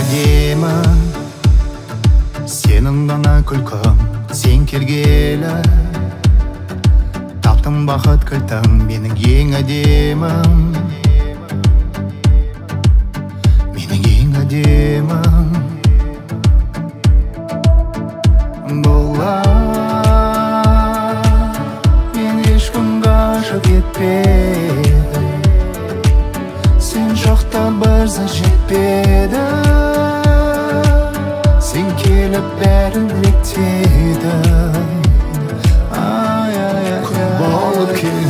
әдемі, сенің ғана күлкің, сен келгелі. Таптым бақыт кілтің, менің ең әдемім, менің ең әдемім. Бұлар мен ешкім ғашық етпеді, сен жоқта бірзі жетпеді. Сен келіп бәрін реттеді. Күн болып кел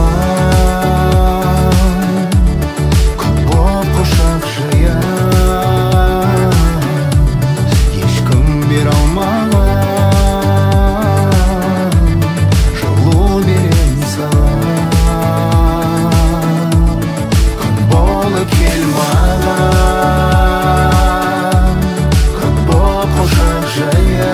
маған, күн болып құшақ жая. Ешкім бере алмаған жылу берем саған. Күн болып кел маған, күн болып құшақ жая.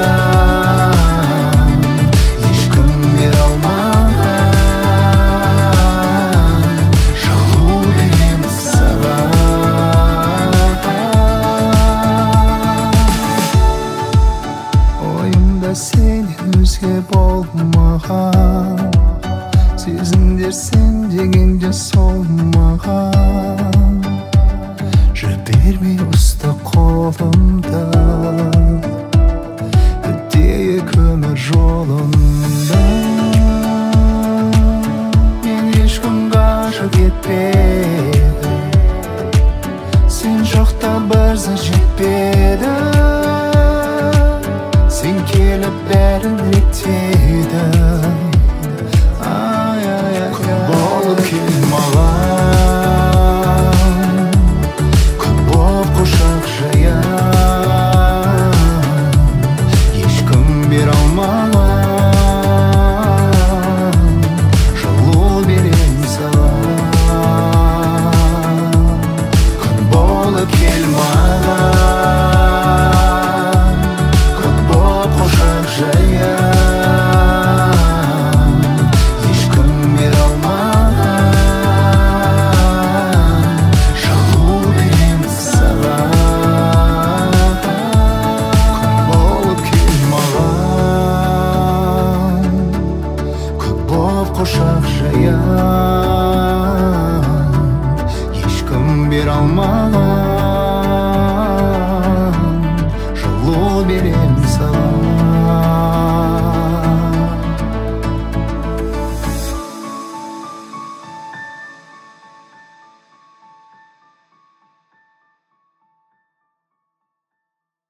Сенен өзге болмаған, сезімдер сен дегенде солмаған. Жібермей ұста қолымда, өтейік өмір жолында. Мен ешкім ғашық етпеді, сен жоқта бірзі жетпеді. Сен келіп бәрін реттеді. Күн болып кел маған, күн болып құшақ жая. Ешкім бере алмаған жылу берем саған. Күн болып кел маған, жая. Ешкім бере алмаған жылу берем саған. Күн болып кел маған, көк болып құшақ жая. Ешкім бере алмаған